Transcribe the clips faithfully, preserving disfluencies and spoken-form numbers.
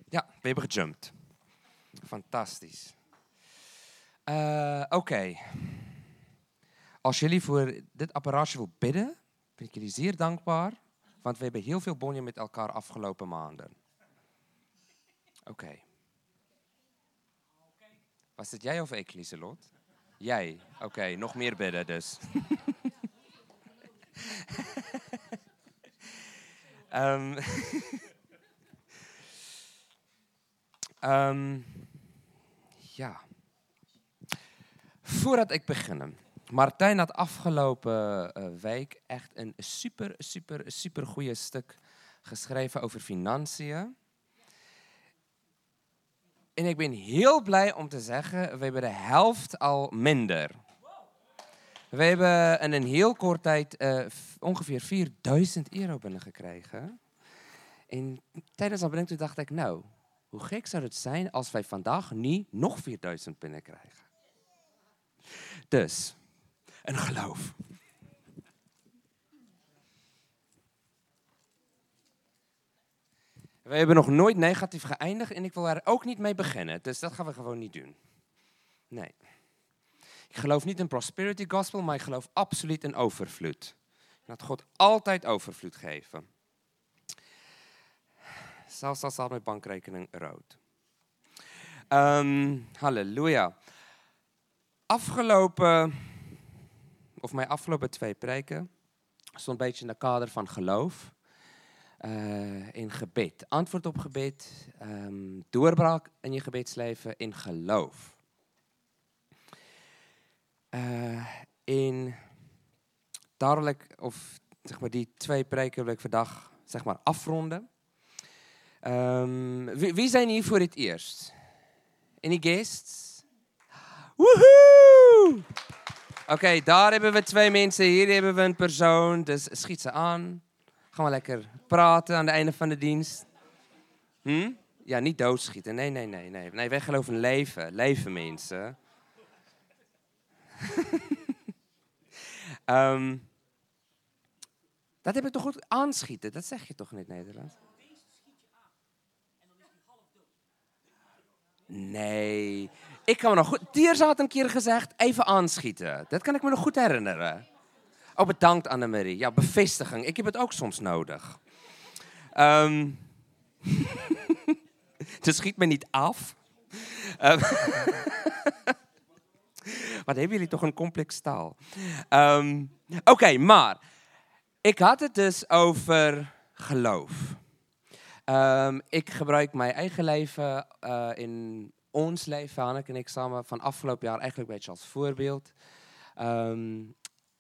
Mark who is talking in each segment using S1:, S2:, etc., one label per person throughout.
S1: Ja, we hebben gejumpt. Fantastisch. Uh, Oké. Okay. Als jullie voor dit apparaatje wil bidden, ben ik jullie zeer dankbaar. Want we hebben heel veel bonje met elkaar afgelopen maanden. Oké. Okay. Was het jij of ik, Lieselot? Jij. Oké, okay, nog meer bidden dus. um, um, ja. Voordat ik begin. Martijn had afgelopen uh, week echt een super, super, super goeie stuk geschreven over financiën. En ik ben heel blij om te zeggen, we hebben de helft al minder. We hebben in een heel kort tijd uh, ongeveer vierduizend euro binnengekregen. En tijdens dat bedenken dacht ik, nou, hoe gek zou het zijn als wij vandaag niet nog vierduizend binnenkrijgen. Dus, een geloof. We hebben nog nooit negatief geëindigd en ik wil daar ook niet mee beginnen. Dus dat gaan we gewoon niet doen. Nee. Ik geloof niet in prosperity gospel, maar ik geloof absoluut in overvloed. Dat God altijd overvloed geven. Zelfs al staat mijn bankrekening rood. Um, halleluja. Afgelopen, of mijn afgelopen twee preken, stond een beetje in de kader van geloof. Uh, in gebed. Antwoord op gebed. Um, doorbraak in je gebedsleven in geloof. Uh, in dadelijk, of zeg maar die twee preken wil ik vandaag zeg maar afronden. Um, wie, wie zijn hier voor het eerst? Any guests? Woehoe! Oké, okay, daar hebben we twee mensen, hier hebben we een persoon, dus schiet ze aan. Gaan we lekker praten aan het einde van de dienst. Hm? Ja, niet doodschieten. Nee, nee, nee, nee. Nee, wij geloven in leven. Leven, mensen. um, dat heb ik toch goed aanschieten? Dat zeg je toch in het Nederlands? Nee. Ik kan me nog goed... Tiers had een keer gezegd, even aanschieten. Dat kan ik me nog goed herinneren. Oh, bedankt Annemarie. Ja, bevestiging. Ik heb het ook soms nodig. Um, dus schiet me niet af. Um, Wat hebben jullie toch een complex taal. Um, Oké, okay, maar ik had het dus over geloof. Um, ik gebruik mijn eigen leven uh, in ons leven, Hanneke en ik samen, van afgelopen jaar eigenlijk een beetje als voorbeeld. Um,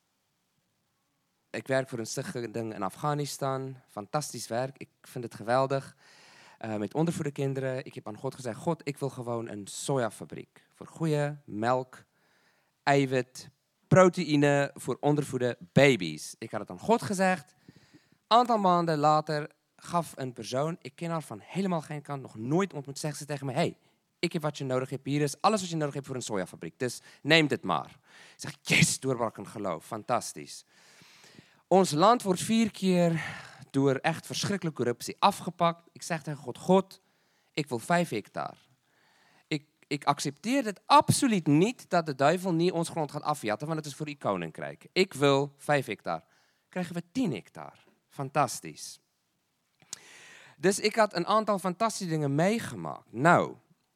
S1: Ik werk voor een stichting in Afghanistan. Fantastisch werk. Ik vind het geweldig. Uh, met ondervoede kinderen. Ik heb aan God gezegd, God, ik wil gewoon een sojafabriek. Voor goede melk, eiwit, proteïne voor ondervoede baby's. Ik had het aan God gezegd. Een aantal maanden later gaf een persoon, ik ken haar van helemaal geen kant, nog nooit ontmoet, zegt ze tegen me, hey, ik heb wat je nodig hebt. Hier is alles wat je nodig hebt voor een sojafabriek. Dus neem dit maar. Ik zeg, yes, doorbraak een geloof. Fantastisch. Ons land wordt vier keer door echt verschrikkelijke corruptie afgepakt. Ik zeg tegen God, God, ik wil vijf hectare. Ik, ik accepteer het absoluut niet dat de duivel niet ons grond gaat afjatten, want het is voor uw koninkrijk. Ik wil vijf hectare. Krijgen we tien hectare. Fantastisch. Dus ik had een aantal fantastische dingen meegemaakt. Nou,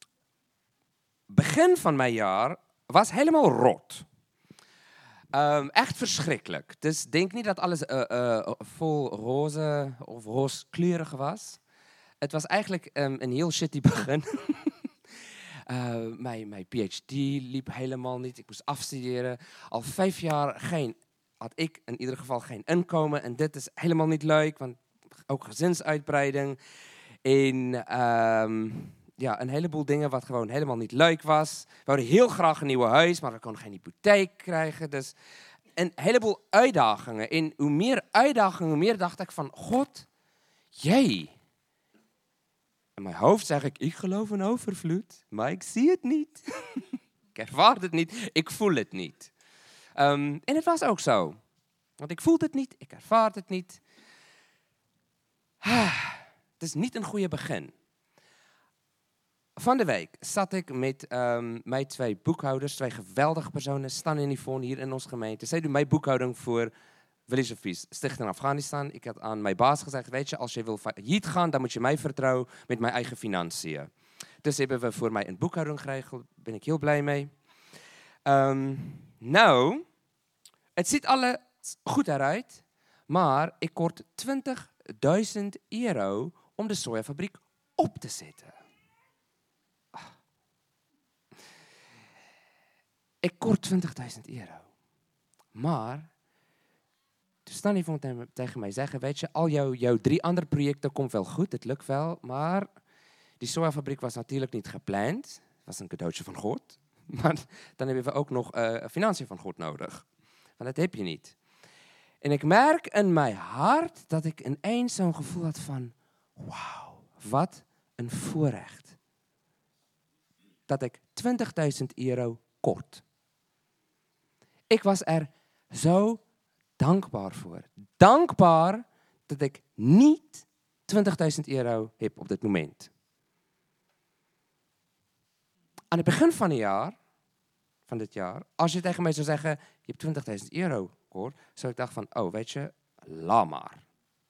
S1: begin van mijn jaar was helemaal rot. Um, echt verschrikkelijk. Dus denk niet dat alles uh, uh, vol roze of rooskleurig was. Het was eigenlijk um, een heel shitty begin. uh, mijn, mijn P H D liep helemaal niet. Ik moest afstuderen. Al vijf jaar geen, had ik in ieder geval geen inkomen. En dit is helemaal niet leuk, want ook gezinsuitbreiding. En um, ja, een heleboel dingen wat gewoon helemaal niet leuk was. We hadden heel graag een nieuw huis, maar we konden geen hypotheek krijgen. Dus een heleboel uitdagingen. En hoe meer uitdagingen, hoe meer dacht ik van, God, jee. In mijn hoofd zeg ik, ik geloof in overvloed, maar ik zie het niet. Ik ervaar het niet, ik voel het niet. Um, en het was ook zo. Want ik voelde het niet, ik ervaar het niet. Het is niet een goede begin. van de week zat ik met um, mijn twee boekhouders, twee geweldige personen, Stan en Yvonne hier in onze gemeente. Zij doen mijn boekhouding voor Village of Peace, Stichting Afghanistan. Ik had aan mijn baas gezegd, weet je, als je wil failliet gaan, dan moet je mij vertrouwen met mijn eigen financiën. Dus hebben we voor mij een boekhouding geregeld, daar ben ik heel blij mee. Um, nou, het ziet alles goed eruit, maar ik kort twintigduizend euro om de sojafabriek op te zetten. Ik kort twintigduizend euro. Maar, toen Stan Yvonne tegen mij zeggen, weet je, al jouw, jouw drie andere projecten komt wel goed, het lukt wel, maar die sojafabriek was natuurlijk niet gepland. Het was een cadeautje van God. Maar dan hebben we ook nog uh, financiën van God nodig. Want dat heb je niet. En ik merk in mijn hart dat ik ineens zo'n gevoel had van, wauw, wat een voorrecht. Dat ik twintigduizend euro kort. Ik was er zo dankbaar voor. Dankbaar dat ik niet twintigduizend euro heb op dit moment. Aan het begin van het jaar, van dit jaar, als je tegen mij zou zeggen, je hebt twintigduizend euro kort, zou ik dachten van, oh, weet je, laat maar.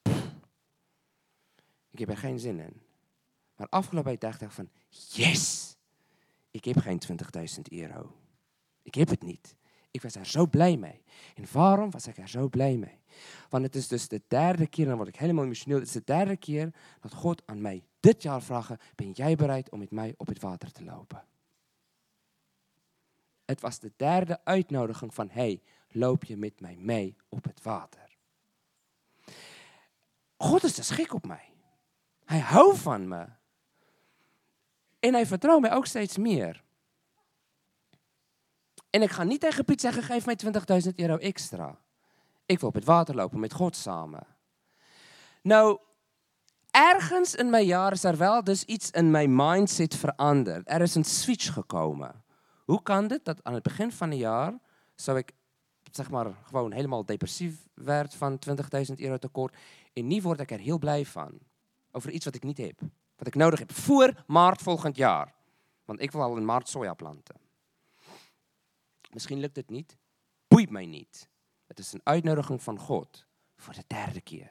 S1: Ik heb er geen zin in. Maar afgelopen dag dacht ik van, yes, ik heb geen twintigduizend euro. Ik heb het niet. Ik was er zo blij mee. En waarom was ik er zo blij mee? Want het is dus de derde keer, en dan word ik helemaal emotioneel, het is de derde keer dat God aan mij dit jaar vraagt, ben jij bereid om met mij op het water te lopen? Het was de derde uitnodiging van, hey, loop je met mij mee op het water? God is dus gek op mij. Hij houdt van me. En hij vertrouwt mij ook steeds meer. En ik ga niet tegen Piet zeggen, geef mij twintigduizend euro extra. Ik wil op het water lopen met God samen. Nou, ergens in mijn jaar is er wel dus iets in mijn mindset veranderd. Er is een switch gekomen. Hoe kan dit dat aan het begin van het jaar zou ik zeg maar gewoon helemaal depressief werd van twintigduizend euro tekort en nu word ik er heel blij van over iets wat ik niet heb, wat ik nodig heb voor maart volgend jaar, want ik wil al in maart soja planten. Misschien lukt het niet, boeit mij niet. Het is een uitnodiging van God voor de derde keer.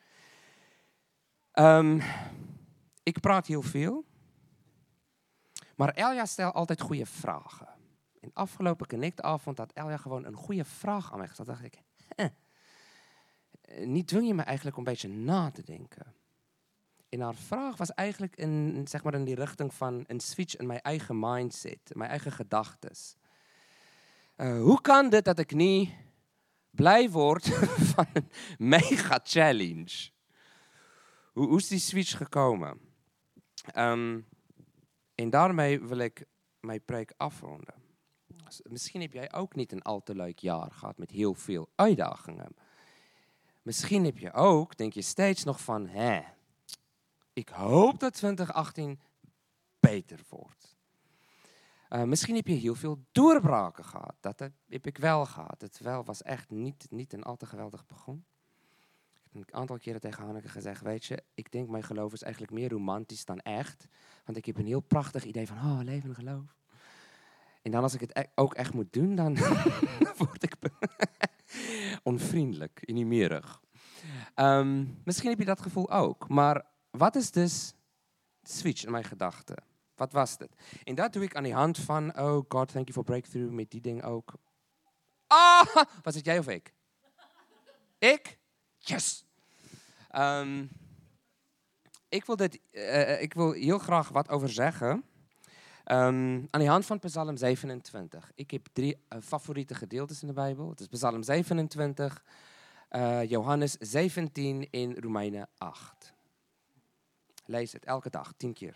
S1: Um, ik praat heel veel. Maar Elja stelt altijd goede vragen. In de afgelopen connectavond had Elja gewoon een goede vraag aan mij gesteld. Dacht ik, eh, niet dwing je me eigenlijk om een beetje na te denken. En haar vraag was eigenlijk in, zeg maar in die richting van een switch in mijn eigen mindset, mijn eigen gedachtes. Uh, hoe kan dit dat ik niet blij word van een mega challenge? Hoe, hoe is die switch gekomen? Um, En daarmee wil ik mijn preek afronden. Misschien heb jij ook niet een al te leuk jaar gehad met heel veel uitdagingen. Misschien heb je ook, denk je steeds nog van, hè, ik hoop dat twintig achttien beter wordt. Uh, misschien heb je heel veel doorbraken gehad. Dat heb ik wel gehad. Het wel was echt niet, niet een al te geweldig begon. Ik heb een aantal keren tegen Hanneke gezegd, weet je, ik denk mijn geloof is eigenlijk meer romantisch dan echt. Want ik heb een heel prachtig idee van, oh, leven en geloof. En dan als ik het ook echt moet doen, dan word ik onvriendelijk, inimierig. Um, misschien heb je dat gevoel ook. Maar wat is dus de switch in mijn gedachten? Wat was het? En dat doe ik aan de hand van, oh God, thank you for breakthrough, met die ding ook. Ah, was het jij of ik? Ik? Yes! Um, ik, wil dit, uh, ik wil heel graag wat over zeggen. Um, aan de hand van Psalm zevenentwintig. Ik heb drie uh, favoriete gedeeltes in de Bijbel. Het is Psalm zevenentwintig, uh, Johannes zeventien en Romeinen acht. Lees het elke dag, tien keer.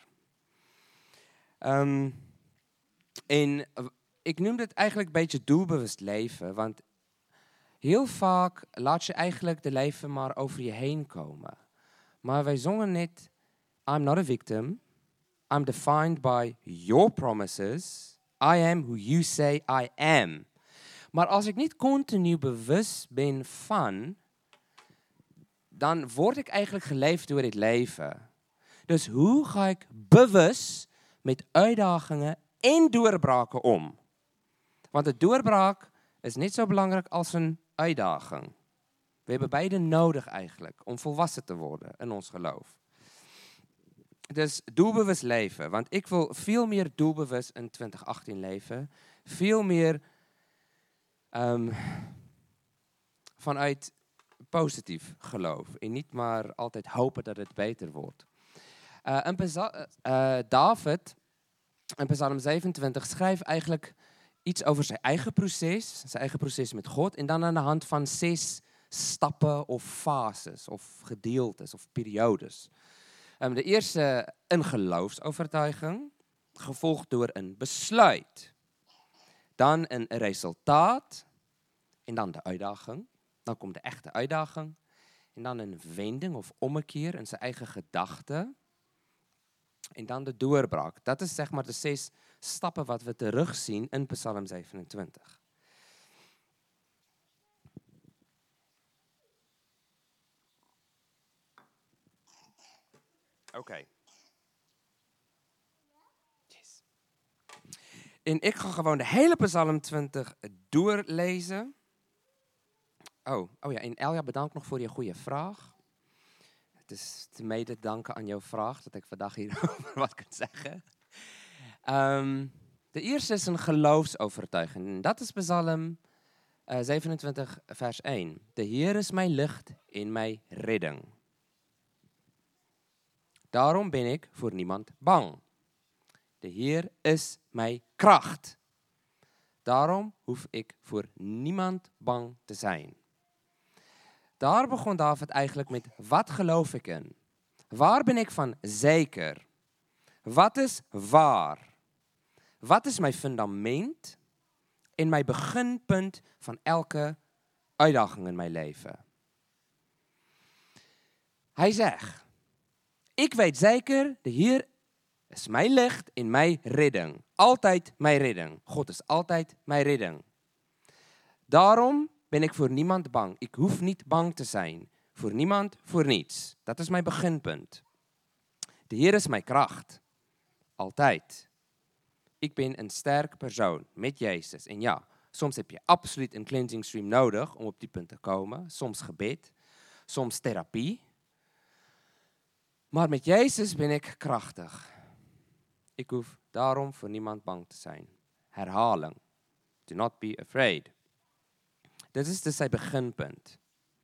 S1: Um, en uh, ik noem dit eigenlijk een beetje doelbewust leven, want heel vaak laat je eigenlijk de leven maar over je heen komen. Maar wij zongen net, I'm not a victim. I'm defined by your promises. I am who you say I am. Maar als ik niet continu bewust ben van, dan word ik eigenlijk geleefd door dit leven. Dus hoe ga ik bewust met uitdagingen en deurbrake om. Want 'n deurbraak is net so belangrik as 'n uitdaging. We hebben beide nodig eigenlijk om volwassen te worden in ons geloof. Dus doelbewust leven, want ik wil veel meer doelbewust in twintig achttien leven. Veel meer um, vanuit positief geloof en niet maar altijd hopen dat het beter wordt. Uh, in Psa- uh, David, in Psalm zevenentwintig, schrijft eigenlijk iets over zijn eigen proces, zijn eigen proces met God, en dan aan de hand van zes stappen of fases of gedeeltes of periodes. Um, de eerste een geloofsovertuiging, gevolgd door een besluit. Dan een resultaat en dan de uitdaging. Dan komt de echte uitdaging. En dan een wending of ommekeer in zijn eigen gedachten. En dan de doorbraak. Dat is zeg maar de zes stappen wat we terugzien in Psalm zevenentwintig. Oké. Okay. Yes. En ik ga gewoon de hele Psalm twintig doorlezen. Oh, oh ja, en Elja, bedankt nog voor je goede vraag. Het is te mede danken aan jouw vraag dat ik vandaag hierover wat kan zeggen. Um, de eerste is een geloofsovertuiging. En dat is Psalm uh, zevenentwintig, vers één. De Heer is mijn licht en mijn redding. Daarom ben ik voor niemand bang. De Heer is mijn kracht. Daarom hoef ik voor niemand bang te zijn. Daar begon David eigenlijk met, wat geloof ik in? Waar ben ik van zeker? Wat is waar? Wat is mijn fundament en mijn beginpunt van elke uitdaging in mijn leven? Hij zegt, ik weet zeker, de Heer is mijn licht en mijn redding. Altijd mijn redding. God is altijd mijn redding. Daarom ben ik voor niemand bang. Ik hoef niet bang te zijn. Voor niemand, voor niets. Dat is mijn beginpunt. De Heer is mijn kracht. Altijd. Ik ben een sterk persoon met Jezus. En ja, soms heb je absoluut een cleansing stream nodig om op die punt te komen. Soms gebed. Soms therapie. Maar met Jezus ben ik krachtig. Ik hoef daarom voor niemand bang te zijn. Herhaling. Do not be afraid. Dit is dus zijn beginpunt.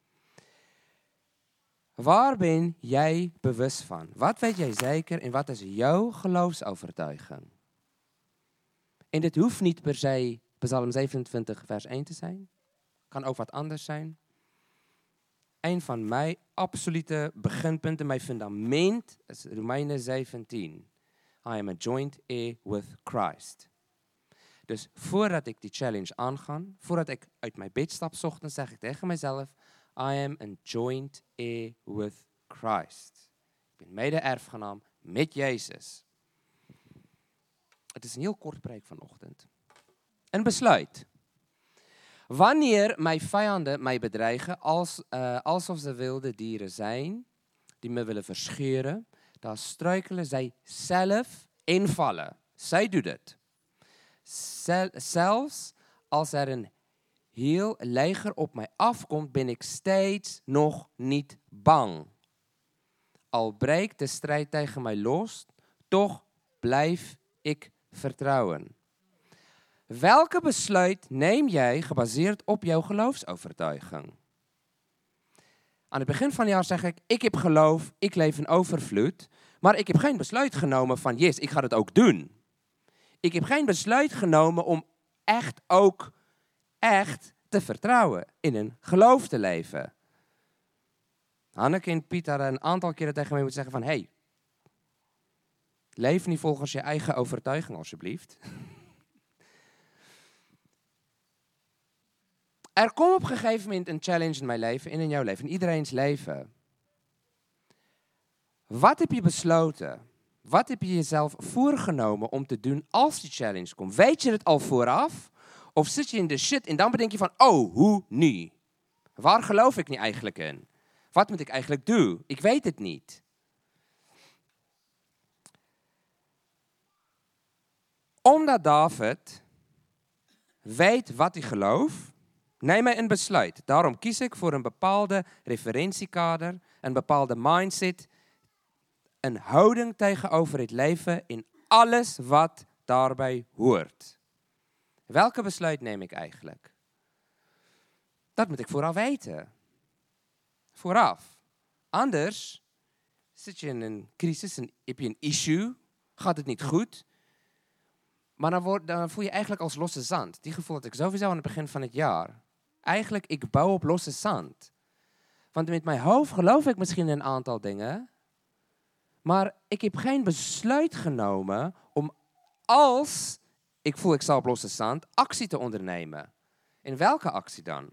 S1: Waar ben jij bewust van? Wat weet jij zeker en wat is jouw geloofsovertuiging? En dit hoeft niet per se Psalm zevenentwintig vers één te zijn. Kan ook wat anders zijn. Een van mijn absolute beginpunten, mijn fundament, is Romeinen zeventien. I am a joint heir with Christ. Dus voordat ik die challenge aanga, voordat ik uit mijn bed stap 's ochtends, zeg ik tegen mezelf, I am a joint heir with Christ. Ik ben mede-erfgenaam met Jezus. Het is een heel kort preek vanochtend. Een besluit. Wanneer mijn vijanden mij bedreigen, als, uh, alsof ze wilde dieren zijn, die me willen verscheuren, dan struikelen zij zelf en vallen. Zij doet het. Zel, zelfs als er een heel leger op mij afkomt, ben ik steeds nog niet bang. Al breekt de strijd tegen mij los, toch blijf ik vertrouwen. Welke besluit neem jij gebaseerd op jouw geloofsovertuiging? Aan het begin van het jaar zeg ik, ik heb geloof, ik leef in overvloed, maar ik heb geen besluit genomen van, yes, ik ga het ook doen. Ik heb geen besluit genomen om echt ook, echt te vertrouwen, in een geloof te leven. Hanneke en Piet hadden een aantal keren tegen mij moeten zeggen van, hey, leef niet volgens je eigen overtuiging alsjeblieft. Er komt op een gegeven moment een challenge in mijn leven en in jouw leven, in iedereen's leven. Wat heb je besloten? Wat heb je jezelf voorgenomen om te doen als die challenge komt? Weet je het al vooraf? Of zit je in de shit en dan bedenk je van, oh, hoe nu? Waar geloof ik nu eigenlijk in? Wat moet ik eigenlijk doen? Ik weet het niet. Omdat David weet wat hij gelooft, neem hij een besluit. Daarom kies ik voor een bepaalde referentiekader, een bepaalde mindset, een houding tegenover het leven in alles wat daarbij hoort. Welke besluit neem ik eigenlijk? Dat moet ik vooral weten. Vooraf. Anders zit je in een crisis, en heb je een issue, gaat het niet goed. Maar dan, word, dan voel je eigenlijk als losse zand. Die gevoel had ik sowieso aan het begin van het jaar. Eigenlijk, ik bouw op losse zand. Want met mijn hoofd geloof ik misschien een aantal dingen. Maar ik heb geen besluit genomen om, als ik voel ik sta op losse zand, actie te ondernemen. En welke actie dan?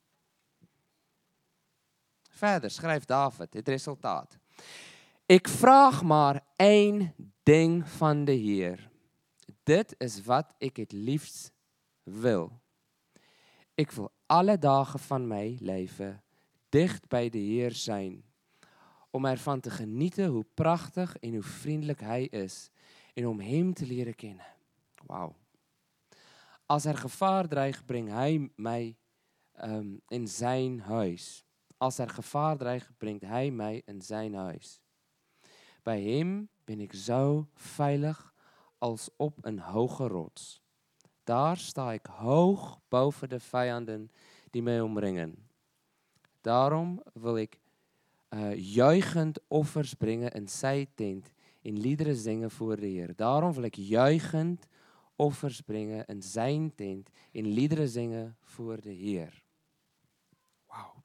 S1: Verder schrijft David het resultaat. Ik vraag maar één ding van de Heer. Dit is wat ik het liefst wil. Ik wil alle dagen van mijn leven dicht bij de Heer zijn. Om ervan te genieten hoe prachtig en hoe vriendelijk Hij is. En om Hem te leren kennen. Wauw. Als er gevaar dreigt, brengt Hij mij um, in zijn huis. Als er gevaar dreigt, brengt Hij mij in zijn huis. Bij Hem ben ik zo veilig als op een hoge rots. Daar sta ik hoog boven de vijanden die mij omringen. Daarom wil ik uh, juichend offers brengen in zijn tent en liederen zingen voor de Heer. Daarom wil ik juichend offers brengen in zijn tent en liederen zingen voor de Heer. Wauw.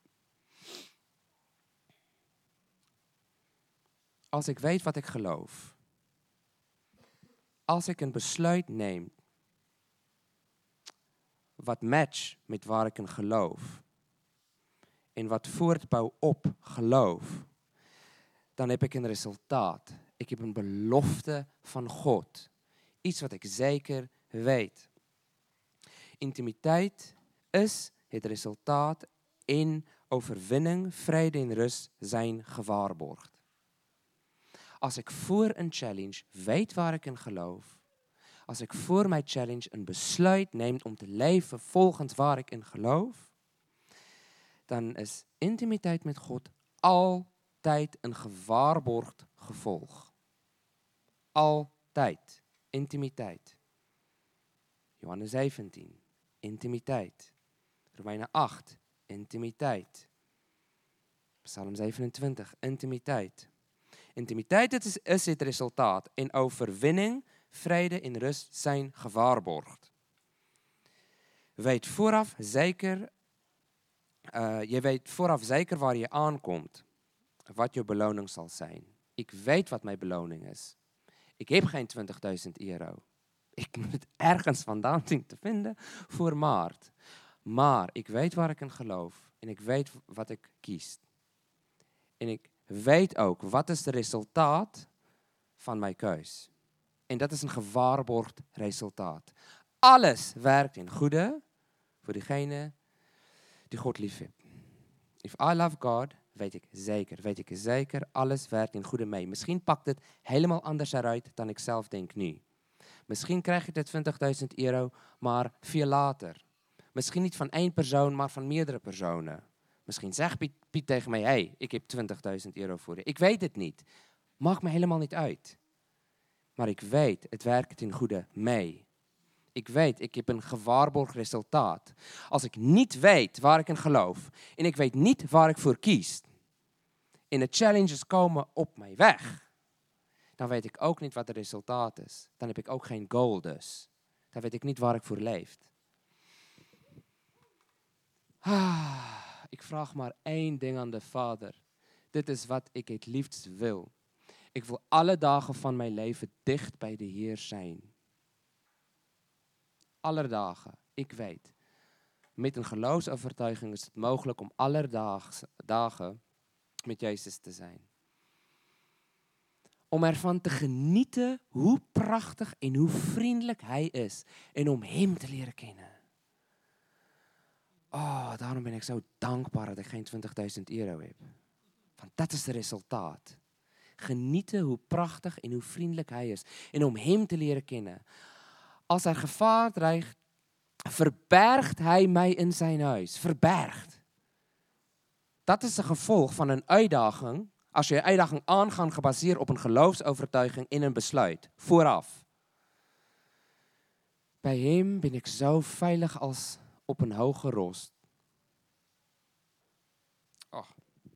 S1: Als ik weet wat ik geloof, als ik een besluit neem wat matcht met waar ik in geloof en wat voortbouw op geloof, dan heb ik een resultaat. Ik heb een belofte van God. Iets wat ik zeker weet. Intimiteit is het resultaat en overwinning, vrede en rust zijn gewaarborgd. Als ik voor een challenge weet waar ik in geloof, als ik voor mijn challenge een besluit neem om te leven volgens waar ik in geloof, dan is intimiteit met God altijd een gewaarborgd gevolg. Altijd. Intimiteit. Johannes zeventien. Intimiteit. Romeinen acht. Intimiteit. Psalm zevenentwintig. Intimiteit. Intimiteit is, is het resultaat en overwinning, vrede en rust zijn gewaarborgd. Weet vooraf zeker, uh, je weet vooraf zeker waar je aankomt, wat je beloning zal zijn. Ik weet wat mijn beloning is. Ik heb geen twintigduizend euro. Ik moet het ergens vandaan zien te vinden voor maart. Maar ik weet waar ik in geloof en ik weet wat ik kies. En ik weet ook wat is het resultaat van mijn keus. En dat is een gewaarborgd resultaat. Alles werkt in goede voor diegene die God lief heeft. If I love God, weet ik zeker, weet ik zeker, alles werkt in goede mee. Misschien pakt het helemaal anders eruit dan ik zelf denk nu. Misschien krijg ik de twintigduizend euro, maar veel later. Misschien niet van één persoon, maar van meerdere personen. Misschien zegt Piet, Piet tegen mij, hey, ik heb twintigduizend euro voor je. Ik weet het niet. Maakt me helemaal niet uit. Maar ik weet, het werkt in goede mee. Ik weet, ik heb een gewaarborgd resultaat. Als ik niet weet waar ik in geloof en ik weet niet waar ik voor kies en de challenges komen op mijn weg, dan weet ik ook niet wat het resultaat is. Dan heb ik ook geen goal dus. Dan weet ik niet waar ik voor leef. Ah, ik vraag maar één ding aan de Vader. Dit is wat ik het liefst wil. Ik wil alle dagen van mijn leven dicht bij de Heer zijn. Alle dagen, ik weet. Met een geloofsovertuiging is het mogelijk om allerdaags dagen met Jezus te zijn. Om ervan te genieten hoe prachtig en hoe vriendelijk Hij is. En om Hem te leren kennen. Oh, daarom ben ik zo dankbaar dat ik geen twintigduizend euro heb. Want dat is het resultaat. Genieten hoe prachtig en hoe vriendelijk Hij is. En om Hem te leren kennen. als er gevaar dreigt, verbergt hy my in sy huis. Verbergt. Dat is 'n gevolg van 'n uitdaging, as jy 'n uitdaging aangaan gebaseer op 'n geloofsovertuiging en 'n besluit, vooraf. By hem ben ek so veilig als op 'n hoë rots. Ag.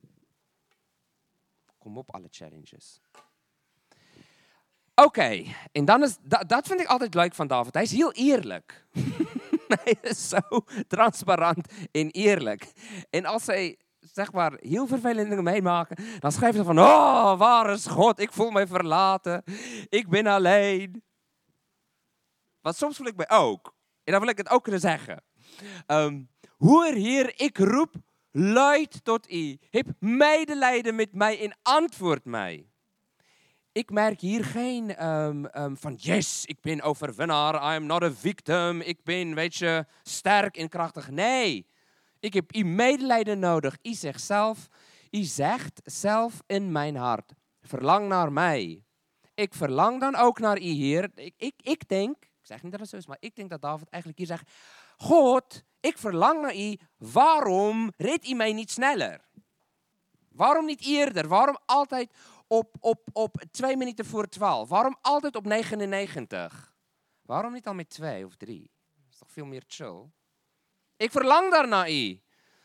S1: Kom op alle challenges. Oké, okay, en dan is, dat, dat vind ek altyd leuk van Dawid, hy is heel eerlik. Hy is so transparant en eerlik. En as hy, zeg maar, heel vervelende dingen meemaken, dan schrijf hij van, oh, waar is God? Ik voel mij verlaten. Ik ben alleen. Want soms voel ik mij ook. En dan wil ik het ook kunnen zeggen. Um, Hoor Heer, ik roep luid tot u. Heb medelijden met mij en antwoord mij. Ik merk hier geen um, um, van, yes, ik ben overwinnaar. I am not a victim. Ik ben, weet je, sterk en krachtig. Nee. Ik heb u medelijden nodig. U zegt zelf, u zegt zelf in mijn hart, verlang naar mij. Ik verlang dan ook naar u, Heer. Ik, ik, ik denk, ik zeg niet dat het zo is, maar ik denk dat David eigenlijk hier zegt, God, ik verlang naar u, waarom redt u mij niet sneller? Waarom niet eerder? Waarom altijd op, op, op twee minuten voor twaalf? Waarom altijd op negenennegentig? Waarom niet al met twee of drie? Dat is toch veel meer chill? Ik verlang daar naar u.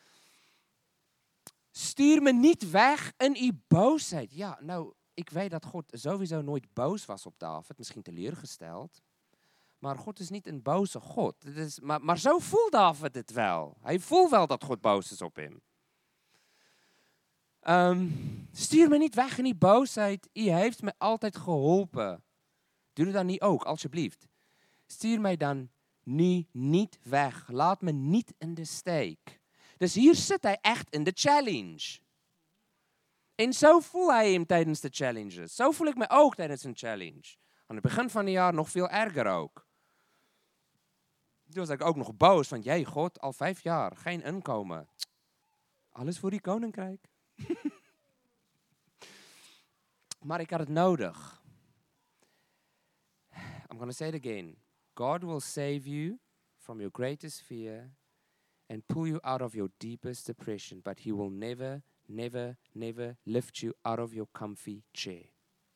S1: Stuur me niet weg in uw boosheid. Ja, nou, ik weet dat God sowieso nooit boos was op David. Misschien teleurgesteld. Maar God is niet een boze God. Het is, maar, maar zo voelt David het wel. Hij voelt wel dat God boos is op hem. Um, stuur me niet weg in uw boosheid. U heeft me altijd geholpen. Doe het dan niet ook, alsjeblieft. Stuur mij dan nu niet weg. Laat me niet in de steek. Dus hier zit hij echt in de challenge. En zo voel hij hem tijdens de challenges. Zo voel ik me ook tijdens een challenge. Aan het begin van het jaar nog veel erger ook. Toen was ik ook nog boos. Van, jee God, al vijf jaar, geen inkomen. Alles voor die koninkrijk. Maar ik had het nodig. I'm going to say it again. God will save you from your greatest fear and pull you out of your deepest depression, but he will never, never, never lift you out of your comfy chair.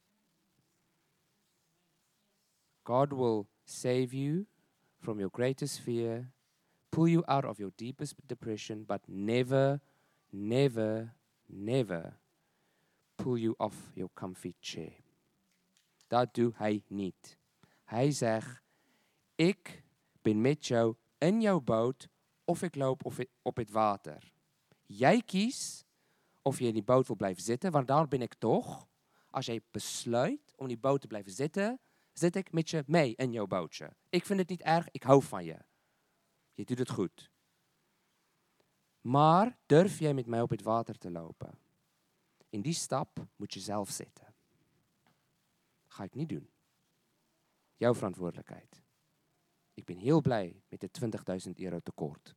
S1: God will save you from your greatest fear, pull you out of your deepest depression, but never, never, never pull you off your comfy chair. Dat doet hij niet. Hij zegt, ik ben met jou in jouw boot of ik loop op het water. Jij kiest of je in die boot wil blijven zitten, want daar ben ik toch. Als jij besluit om in die boot te blijven zitten, zit ik met je mee in jouw bootje. Ik vind het niet erg, ik hou van je. Je doet het goed. Maar durf jij met mij op het water te lopen? In die stap moet je zelf zetten. Ga ik niet doen. Jouw verantwoordelijkheid. Ik ben heel blij met de twintigduizend euro tekort.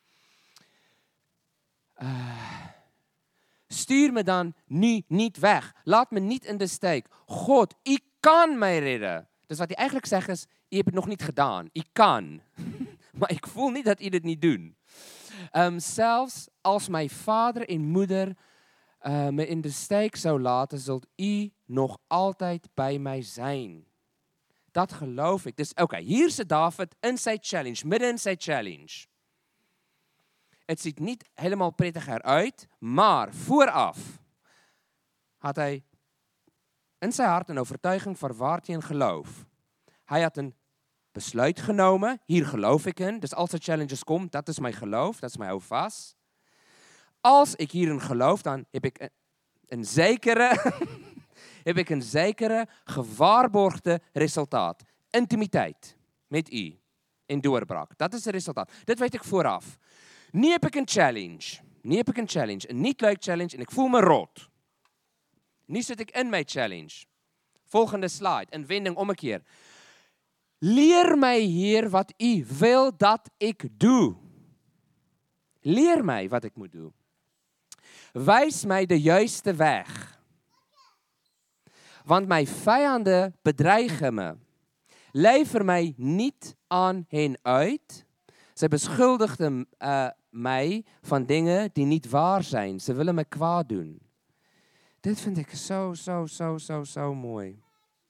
S1: Uh, stuur me dan nu niet weg. Laat me niet in de steek. God, u kan mij redden. Dus wat hij eigenlijk zegt is, u hebt het nog niet gedaan. U kan. Maar ik voel niet dat u dit niet doet. Um, zelfs als mijn vader en moeder uh, me in de steek zou laten, zult u nog altijd bij mij zijn. Dat geloof ik. Dus oké, okay, hier zit David in zijn challenge, midden in zijn challenge. Het ziet niet helemaal prettig eruit, maar vooraf had hij in zijn hart een overtuiging van waar hij in geloof. Hij had een besluit genomen, hier geloof ik in. Dus als er challenges komen, dat is mijn geloof, dat is mijn houvast. Als ik hierin geloof, dan heb ik een, een zekere... heb ik een zekere, gewaarborgde resultaat. Intimiteit met u. En doorbraak. Dat is het resultaat. Dit weet ik vooraf. Nu heb ik een challenge. Nu heb ik een challenge. Een niet leuk challenge en ik voel me rot. Nu zit ik in mijn challenge. Volgende slide. Een wending om een keer. Leer mij, Heer, wat u wil dat ik doe. Leer mij wat ik moet doen. Wijs mij de juiste weg. Want mijn vijanden bedreigen me. Lei vir my niet aan hen uit. Sy beskuldigde uh, my van dinge die niet waar zijn. Ze willen my kwaad doen. Dit vind ek so, so, so, so, so mooi.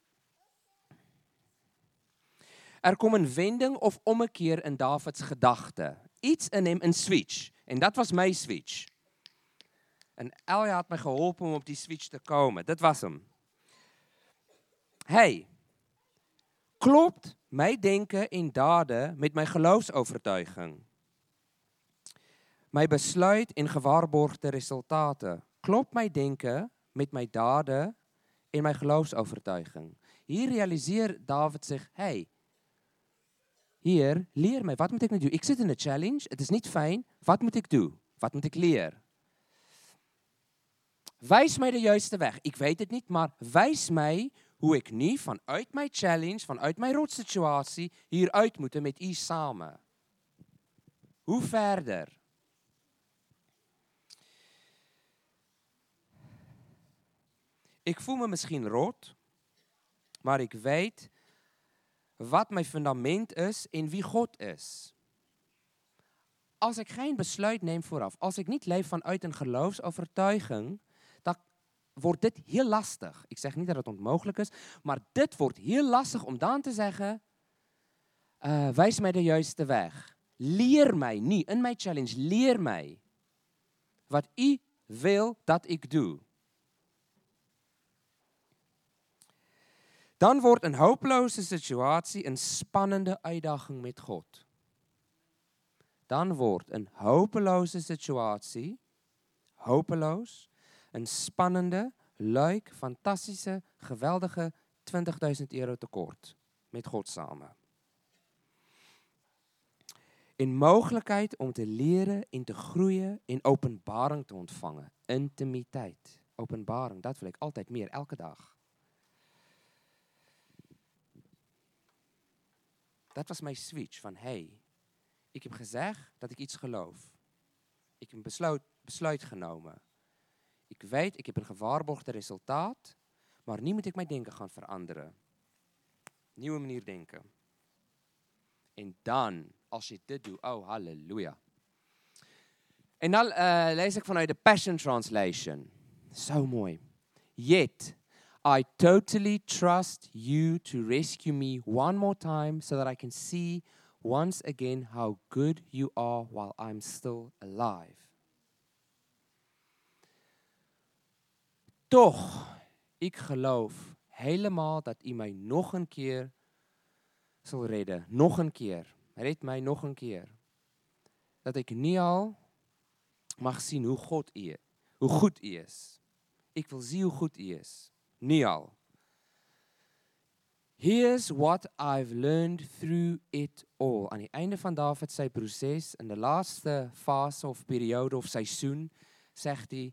S1: Er kom een wending of ommekeer in Davids gedagte. Iets in hem, een switch. En dat was my switch. En Elja had my geholpen om op die switch te komen. Dit was hem. Hey, klopt my denke en dade met my geloofsovertuiging? My besluit en gewaarborgde resultate. Klopt my denke met my dade en my geloofsovertuiging? Hier realiseer David zich, hey, hier, leer my, wat moet ek nou doen? Ek sit in 'n challenge, het is niet fijn, wat moet ek doen? Wat moet ek leer? Wys my die juiste weg. Ek weet dit niet, maar wys my hoe ek nie vanuit my challenge, vanuit my rotsituasie, hier uit moet met u samen. Hoe verder? Ek voel me miskien rot, maar ek weet wat my fundament is en wie God is. Als ek geen besluit neem vooraf, als ek niet leef vanuit een geloofsovertuiging, dan wordt dit heel lastig. Ik zeg niet dat het onmogelijk is, maar dit wordt heel lastig om dan te zeggen, uh, wys my de juiste weg. Leer my, nie in my challenge, leer my wat u wil dat ik doe. Dan wordt een hopeloze situatie een spannende uitdaging met God. Dan wordt een hopeloze situatie, hopeloos, een spannende, leuk, fantastische, geweldige twintigduizend euro tekort met God samen. Een mogelijkheid om te leren en te groeien en openbaring te ontvangen. Intimiteit, openbaring, dat wil ik altijd meer, elke dag. Dat was mijn switch van, hey, ik heb gezegd dat ik iets geloof. Ik heb een besluit, besluit genomen. Ik weet, ik heb een gewaarborgde resultaat, maar nu moet ik mijn denken gaan veranderen. Nieuwe manier denken. En dan, als je dit doet, oh halleluja. En dan uh, lees ik vanuit de Passion Translation. Zo mooi. Yet, I totally trust you to rescue me one more time so that I can see once again how good you are while I'm still alive. Toch, ik geloof helemaal dat u mij nog een keer zal redden. Nog een keer. Red mij nog een keer. Dat ik niet al mag zien hoe, God u, hoe goed u is. Ik wil zien hoe goed u is. Niet al. Here's what I've learned through it all. Aan die einde van David sy proces, in de laatste fase of periode of seisoen, zegt hij,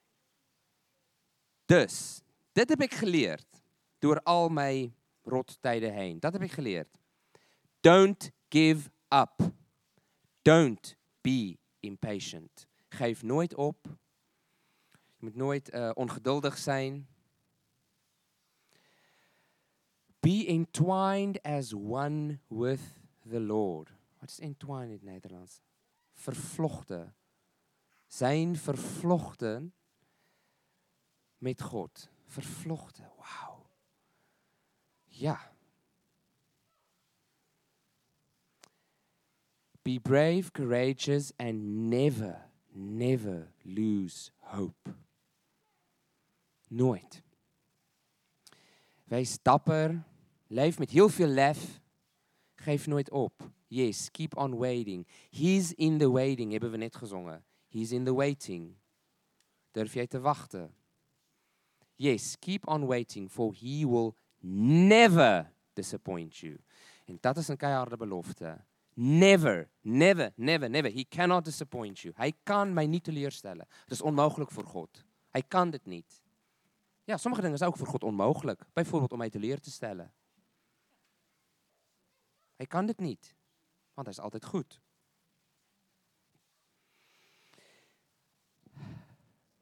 S1: dus, dit heb ik geleerd, door al mijn rottijden heen. Dat heb ik geleerd. Don't give up. Don't be impatient. Geef nooit op. Je moet nooit uh, ongeduldig zijn. Be entwined as one with the Lord. Wat is entwined in het Nederlands? Vervlochten. Zijn vervlochten met God. Vervlochten. Wauw. Ja. Be brave, courageous and never, never lose hope. Nooit. Wees dapper, leef met heel veel lef, geef nooit op. Yes, keep on waiting. He's in the waiting, hebben we net gezongen. He's in the waiting. Durf jij te wachten? Yes, keep on waiting, for he will never disappoint you. En dat is een keiharde belofte. Never, never, never, never. He cannot disappoint you. Hij kan mij niet teleurstellen. Het is onmogelijk voor God. Hij kan dit niet. Ja, sommige dingen zijn ook voor God onmogelijk. Bijvoorbeeld om mij teleur te stellen. Hij kan dit niet. Want hij is altijd goed.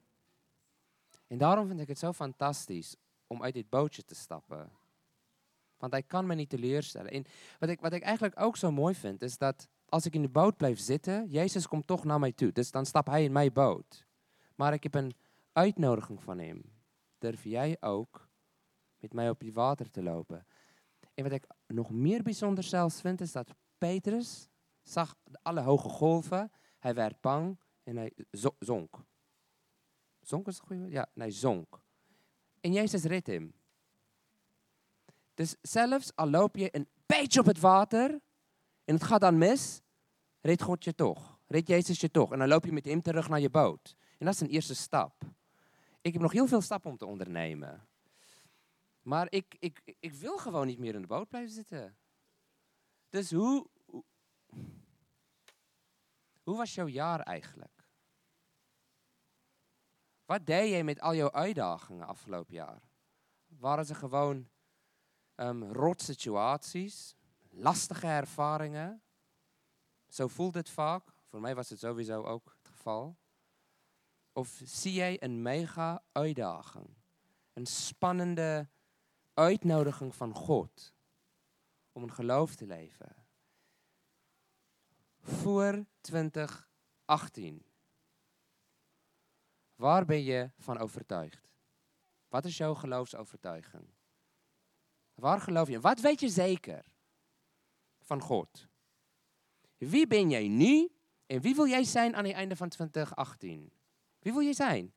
S1: En daarom vind ik het zo fantastisch om uit dit bootje te stappen. Want hij kan me niet teleurstellen. En wat ik, wat ik eigenlijk ook zo mooi vind, is dat als ik in de boot blijf zitten, Jezus komt toch naar mij toe. Dus dan stapt hij in mijn boot. Maar ik heb een uitnodiging van hem. Durf jij ook met mij op die water te lopen? En wat ik nog meer bijzonder zelfs vind, is dat Petrus zag alle hoge golven. Hij werd bang en hij zo- zonk. Zonk is het goede woord? Ja, hij zonk. En Jezus redt hem. Dus zelfs al loop je een beetje op het water en het gaat dan mis, redt God je toch. Redt Jezus je toch. En dan loop je met hem terug naar je boot. En dat is een eerste stap. Ik heb nog heel veel stappen om te ondernemen. Maar ik, ik, ik wil gewoon niet meer in de boot blijven zitten. Dus hoe, hoe, hoe was jouw jaar eigenlijk? Wat deed je met al jouw uitdagingen afgelopen jaar? Waren ze gewoon um, rot situaties, lastige ervaringen? Zo voelt het vaak. Voor mij was het sowieso ook het geval. Of zie jij een mega uitdaging? Een spannende uitnodiging van God om een geloof te leven. Voor twintig achttien. Waar ben je van overtuigd? Wat is jouw geloofsovertuiging? Waar geloof je? Wat weet je zeker van God? Wie ben jij nu en wie wil jij zijn aan het einde van twintig achttien? Wie wil je zijn?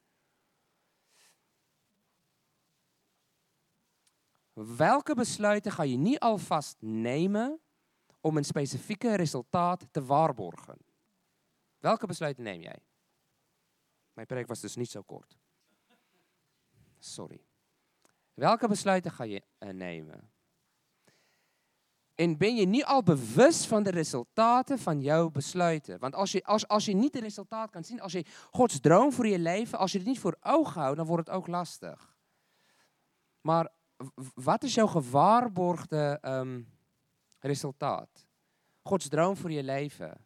S1: Welke besluiten ga je niet alvast nemen om een specifieke resultaat te waarborgen? Welke besluiten neem jij? Mijn preek was dus niet zo kort. Sorry. Welke besluiten ga je uh, nemen? En ben je niet al bewust van de resultaten van jouw besluiten? Want als je, als, als je niet het resultaat kan zien, als je Gods droom voor je leven, als je het niet voor ogen houdt, dan wordt het ook lastig. Maar wat is jouw gewaarborgde um, resultaat? Gods droom voor je leven.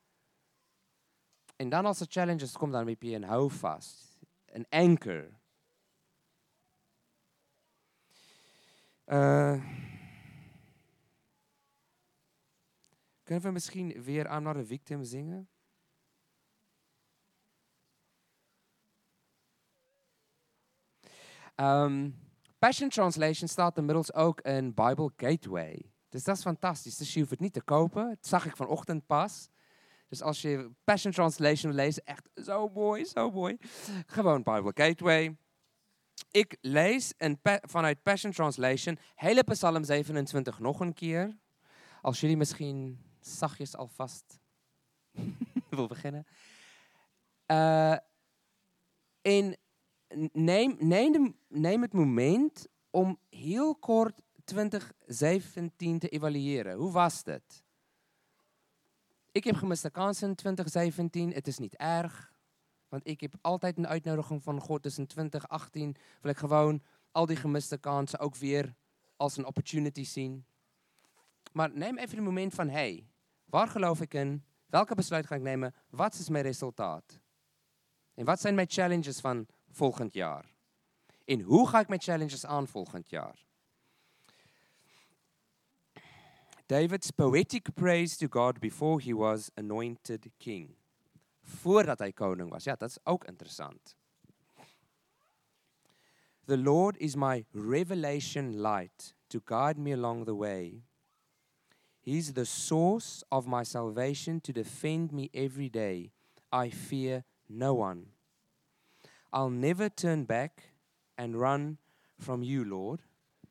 S1: En dan als er challenges komen, dan heb je een houvast. Een anker. Uh, kunnen we misschien weer I'm Not a Victim zingen? Um, Passion Translation staat inmiddels ook in Bible Gateway. Dus dat is fantastisch. Dus je hoeft het niet te kopen. Dat zag ik vanochtend pas. Dus als je Passion Translation leest, echt zo mooi, zo mooi. Gewoon Bible Gateway. Ik lees een pa- vanuit Passion Translation hele Psalm zevenentwintig nog een keer. Als jullie misschien zachtjes alvast wil beginnen. Uh, en neem, neem, de, neem het moment om heel kort twintig zeventien te evalueren. Hoe was het? Ik heb gemiste kansen in twintig zeventien. Het is niet erg. Want ik heb altijd een uitnodiging van God. Dus in twintig achttien wil ik gewoon al die gemiste kansen ook weer als een opportunity zien. Maar neem even een moment van, hey, waar geloof ik in? Welke besluit ga ik nemen? Wat is mijn resultaat? En wat zijn mijn challenges van volgend jaar? En hoe ga ik mijn challenges aan volgend jaar? David's poetic praise to God before he was anointed king. Voordat hij koning was. Ja, dat is ook interessant. The Lord is my revelation light to guide me along the way. He's the source of my salvation to defend me every day. I fear no one. I'll never turn back and run from you, Lord.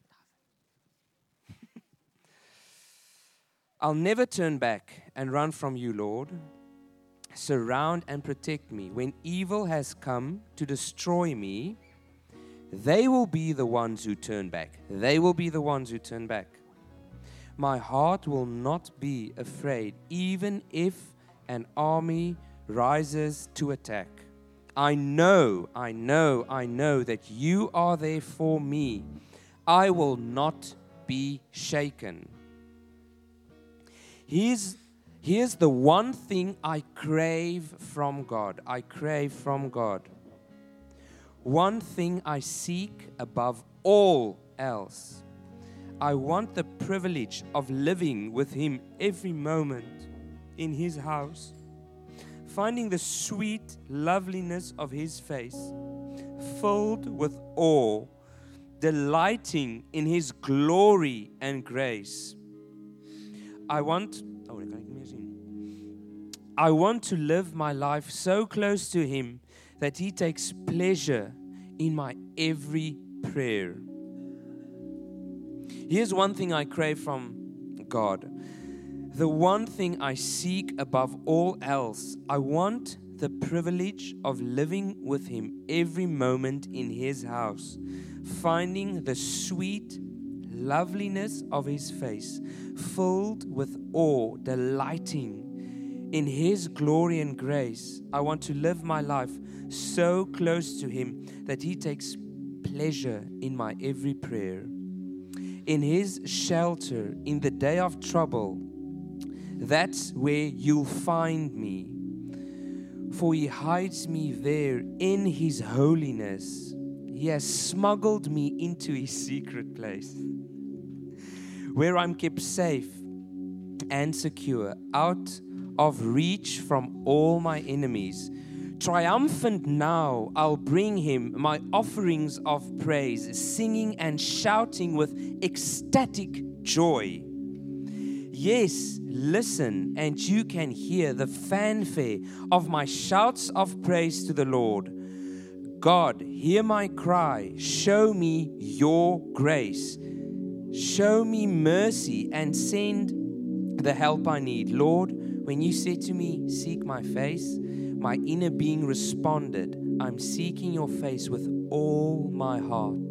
S1: I'll never turn back and run from you, Lord. Surround and protect me. When evil has come to destroy me, they will be the ones who turn back. They will be the ones who turn back. My heart will not be afraid, even if an army rises to attack. I know, I know, I know that you are there for me. I will not be shaken. Here's, here's the one thing I crave from God. I crave from God. One thing I seek above all else. I want the privilege of living with him every moment in his house, finding the sweet loveliness of his face, filled with awe, delighting in his glory and grace. I want, oh, dat kan ek nie meer sien. I want to live my life so close to him that he takes pleasure in my every prayer. Here's one thing I crave from God. The one thing I seek above all else. I want the privilege of living with him every moment in his house, finding the sweet loveliness of his face, filled with awe, delighting in his glory and grace. I want to live my life so close to him that he takes pleasure in my every prayer. In his shelter in the day of trouble, that's where you'll find me. For he hides me there in his holiness. He has smuggled me into his secret place, where I'm kept safe and secure, out of reach from all my enemies. Triumphant now, I'll bring him my offerings of praise, singing and shouting with ecstatic joy. Yes, listen, and you can hear the fanfare of my shouts of praise to the Lord. God, hear my cry. Show me your grace. Show me mercy and send the help I need. Lord, when you said to me, seek my face, my inner being responded, I'm seeking your face with all my heart.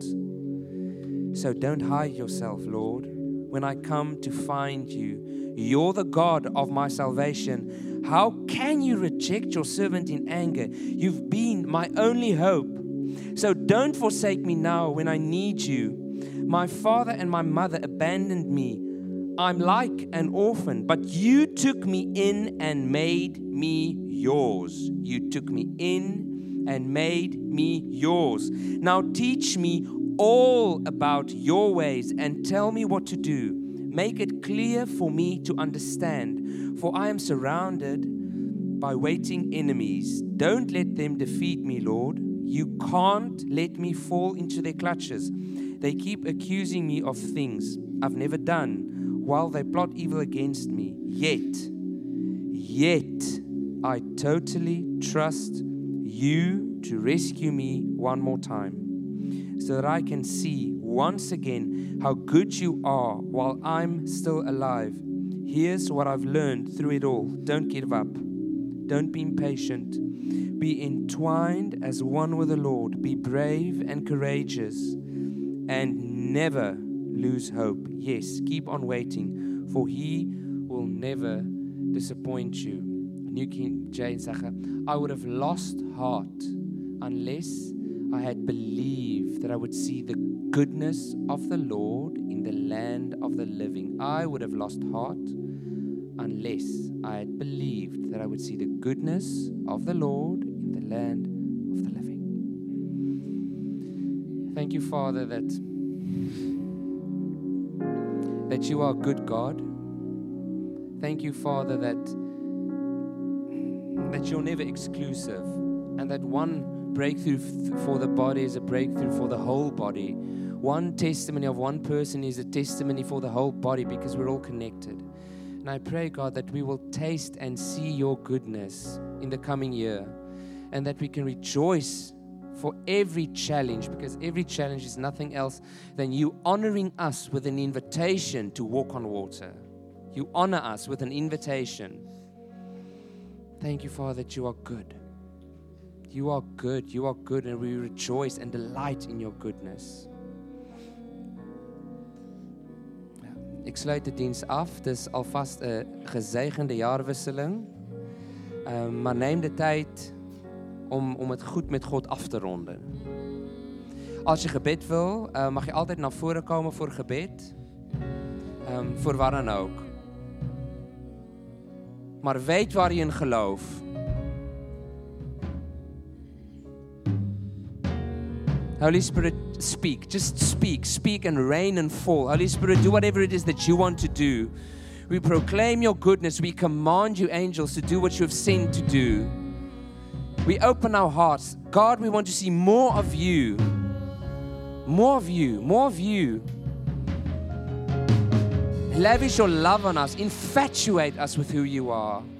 S1: So don't hide yourself, Lord. When I come to find you, you're the God of my salvation. How can you reject your servant in anger? You've been my only hope. So don't forsake me now when I need you. My father and my mother abandoned me. I'm like an orphan, but you took me in and made me yours. You took me in and made me yours. Now teach me all about your ways and tell me what to do. Make it clear for me to understand, for I am surrounded by waiting enemies. Don't let them defeat me, Lord. You can't let me fall into their clutches. They keep accusing me of things I've never done, while they plot evil against me. Yet, yet, I totally trust you to rescue me one more time, so that I can see once again how good you are while I'm still alive. Here's what I've learned through it all. Don't give up. Don't be impatient. Be entwined as one with the Lord. Be brave and courageous, and never lose hope. Yes, keep on waiting, for he will never disappoint you. New King James says, I would have lost heart unless I had believed that I would see the goodness of the Lord in the land of the living. I would have lost heart unless I had believed that I would see the goodness of the Lord in the land of the living. Thank you, Father, that that you are a good God. Thank you, Father, that that you're never exclusive, and that one breakthrough f- for the body is a breakthrough for the whole body. One testimony of one person is a testimony for the whole body, because we're all connected. And I pray, God, that we will taste and see your goodness in the coming year, and that we can rejoice for every challenge, because every challenge is nothing else than you honoring us with an invitation to walk on water. You honor us with an invitation. Thank you, Father, that you are good. You are good, you are good, and we rejoice and delight in your goodness. Ja, ek sluit die diens af. Dis alvast 'n gezegende jaarwisseling. Um, maar neem de tijd om, om het goed met God af te ronden. Als je gebed wil, uh, mag je altijd naar voren komen voor gebed. Um, voor waar dan ook. Maar weet waar je in gelooft. Holy Spirit, speak. Just speak. Speak and reign and fall. Holy Spirit, do whatever it is that you want to do. We proclaim your goodness. We command you, angels, to do what you have sent to do. We open our hearts. God, we want to see more of you. More of you. More of you. Lavish your love on us. Infatuate us with who you are.